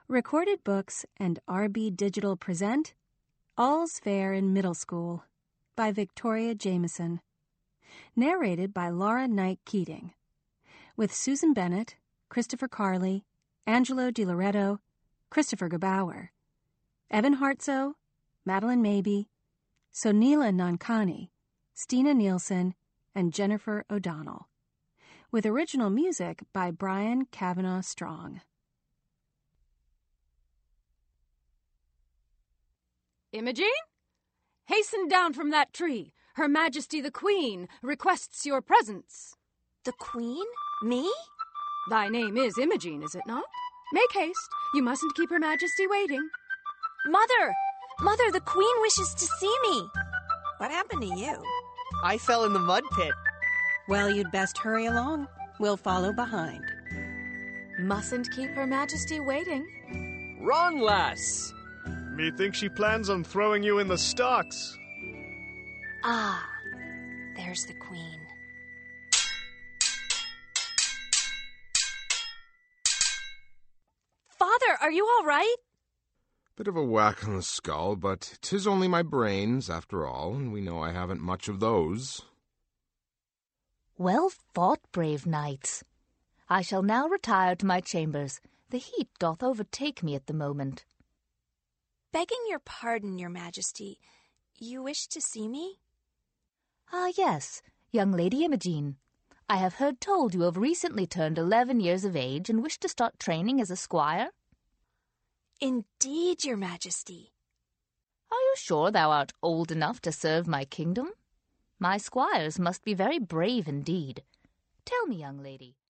Recorded Books and RB Digital present All's Fair in Middle School by Victoria Jameson. Narrated by Laura Knight Keating. With Susan Bennett, Christopher Carley, Angelo Di Loretto, Christopher Gebauer, Evan Hartsoe, Madeline Mabey, Sonila Nankani, Stina Nielsen, and Jennifer O'Donnell. With original music by Brian Kavanaugh Strong. Imogen? Hasten down from that tree. Her Majesty the Queen requests your presence. The Queen? Me? Thy name is Imogen, is it not? Make haste. You mustn't keep Her Majesty waiting. Mother! Mother, the Queen wishes to see me. What happened to you? I fell in the mud pit. Well, you'd best hurry along. We'll follow behind. Mustn't keep Her Majesty waiting. Run, lass! Methinks she plans on throwing you in the stocks. Ah, there's the Queen. Father, are you all right? Bit of a whack on the skull, but 'tis only my brains, after all, and we know I haven't much of those. Well fought, brave knights. I shall now retire to my chambers. The heat doth overtake me at the moment. Begging your pardon, your Majesty, you wish to see me? Ah, yes, young Lady Imogen. I have heard told you have recently turned 11 years of age and wish to start training as a squire. Indeed, your Majesty. Are you sure thou art old enough to serve my kingdom? My squires must be very brave indeed. Tell me, young lady,